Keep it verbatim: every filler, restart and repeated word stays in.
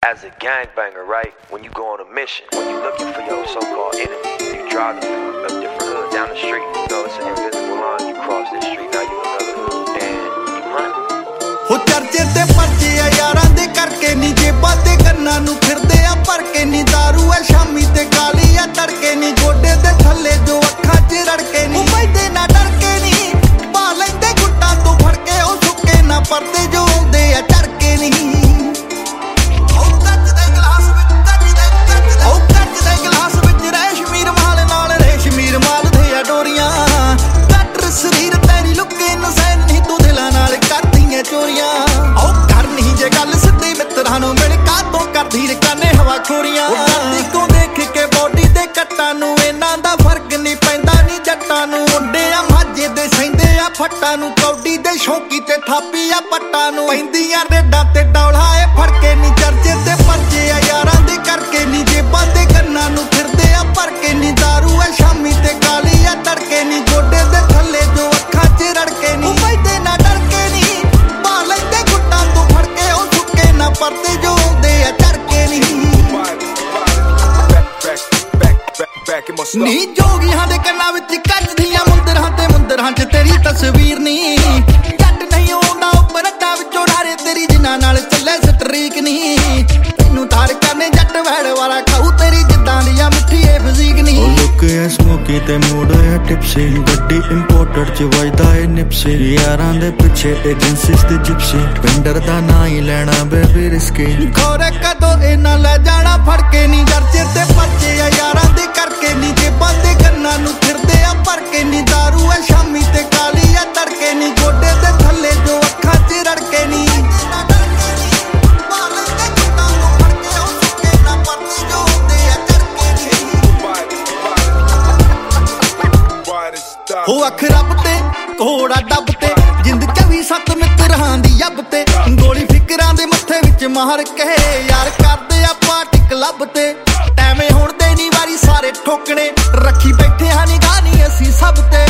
As a gangbanger, right, when you go on a mission, when you're looking for your so-called enemy, you driving through a different hood down the street, you know it's an invisible line, you cross this street, now you another hood, and you hunt. Ho charche te parche a yaran de karke ni jeba te ganna nu phirde a parke ni daru a shami te kali a tadke ni gode de thalle jo akkha ch radke ni baide na darke ni pa lende gutta to phadke o sukke na parde jo aunde a tadke ni ਚੋਰੀਆਂ ਉਹ ਕਰ ਨਹੀਂ ਜੇ ਗੱਲ ਸਿੱਧੀ ਮਿੱਤਰਾਂ ਨੂੰ ਮਿਲ ਕਾਤੋਂ ਕਰਦੀ ਰਕਾਨੇ ਹਵਾ ਖੋਰੀਆਂ ਕਰਦੀ ਕੋ ਦੇਖ ਕੇ ਬੋਡੀ ਦੇ ਕੱਟਾਂ ਨੂੰ ਇਹਨਾਂ ਦਾ ਫਰਕ ਨਹੀਂ ਪੈਂਦਾ ਨਹੀਂ ਜੱਟਾਂ ਨੂੰ ਮੁੰਡੇ ਆ ਮਾਝੇ ਦੇ ਸੈਂਦੇ ਆ ਫੱਟਾਂ ਨੂੰ ਕੌਡੀ ਦੇ ਸ਼ੌਕੀ ਤੇ ਥਾਪੀ ਆ ਪੱਟਾਂ ਨੂੰ ਪੈਂਦੀਆਂ ਰੇਡਾਂ ਤੇ ਡੌਲਾ ਏ ਫੜ ਕੇ ਨਹੀਂ ਚਰਚੇ ਤੇ ਪਰਚੇ ਆ ਯਾਰਾਂ ਦੇ ਕਰਕੇ ਨਹੀਂ ਜੇਬਾਂ ਦੇ ਕੰਨਾਂ ਨੂੰ ਫਿਰਦੇ ਆ ਭਰ ਕੇ ਨਹੀਂ ਦਾਰੂ ਆ ਸ਼ਾਮੀ ਤੇ ਕਾਲੀ ਆ ਤੜਕੇ ਨਹੀਂ ਗੋਡੇ ਦੇ ਥੱਲੇ ਜੋ ਅੱਖਾਂ 'ਚ ਰੜਕੇ ਨਹੀਂ ਪੈਂਦੇ ਨਾ ਡਰਕੇ ਨਹੀਂ ਪਰਦੇ ਜੋ ਆਉਂਦੇ ਆ ਝੜਕੇ ਨਹੀਂ ਨੀ ਜੋਗੀਆਂ ਦੇ ਕੰਨਾਂ ਵਿੱਚ ਕੱਜਦੀਆਂ ਮੁੰਦਰਾਂ ਤੇ ਮੁੰਦਰਾਂ 'ਚ ਤੇਰੀ ਤਸਵੀਰ ਨਹੀਂ ਜੱਟ ਨਹੀਂ ਆਉਂਦਾ ਉੱਪਰ ਅੱਡਾ ਵਿੱਚੋਂ ਡਾਰੇ ਤੇਰੀ ਜਿਨ੍ਹਾਂ ਨਾਲ ਚੱਲੇ ਸਟਰੀਕ ਨਹੀਂ ਤੈਨੂੰ ਤਾਰ ਕਰਨੇ ਜੱਟ ਵੈੜ ਵਾਲਾ ਖਾਊ ਤੇਰੀ ਜਿੱਦਾਂ ਦੀ ਆ ਮਿੱਠੀ ਏ ਫਿਜ਼ੀਕ ਨਹੀਂ ਉਹ ਲੁੱਕ ਐ ਸਮੋਕੀ ਤੇ ਮੂਡ ਐ ਟਿਪਸੀ ਗੱਡੀ ਇੰਪੋਰਟਡ 'ਚ ਵੱਜਦਾ ਏ ਨਿਪਸੀ ਯਾਰਾਂ ਦੇ ਪਿੱਛੇ ਏਜੰਸੀਸ ਤੇ ਜਿਪਸੀ ਪਿੰਡਰ ਦਾ ਨਾਂ ਹੀ ਲੈਣਾ ਬੇਬੀ ਰਿਸਕੀ ਖੋਰੇ ਕਦੋਂ ਇਹਨਾਂ ਲੈ ਜਾਣਾ ਫੜ ਕੇ ਨਹੀਂ ਜਰਚੇ ਤੇ ਪਰਚੇ ਆ ਯਾਰਾਂ ਦੇ ਕਰਕੇ ਨਹੀਂ ਜੇਬਾਂ ਦੇ ਕੰਨਾਂ ਨੂੰ ਫਿਰਦੇ ਆ ਭਰ ਕੇ ਨਹੀਂ ਦਾਰੂ ਐ ਸ਼ਾਮੀ ਤੇ ਕਾਲੀ ਆ ਤੜਕੇ ਨਹੀਂ ਗੋਡੇ ਦੇ ਥੱਲੇ ਜੋ ਅੱਖਾਂ 'ਚ ਰੜਕੇ ਨਹੀਂ ਹੋ ਅੱਖ ਰੱਬ ਤੇ ਘੋੜਾ ਡੱਬ ਤੇ ਜਿੰਦ ਚੌਵੀ ਸੱਤ ਮਿੱਤਰਾਂ ਦੀ ਯੱਬ ਤੇ ਗੋਲੀ ਫਿਕਰਾਂ ਦੇ ਮੱਥੇ ਵਿੱਚ ਮਾਰ ਕੇ ਯਾਰ ਕਰਦੇ ਆ ਪਾਰਟੀ ਕਲੱਬ ਤੇ ਟੈਵੇਂ ਹੁਣ ਤੇ ਨਹੀਂ ਵਾਰੀ ਸਾਰੇ ਠੋਕਣੇ ਰੱਖੀ ਬੈਠੇ ਹਾਂ ਨਿਗਾਹ ਨਹੀਂ ਅਸੀਂ ਸਭ ਤੇ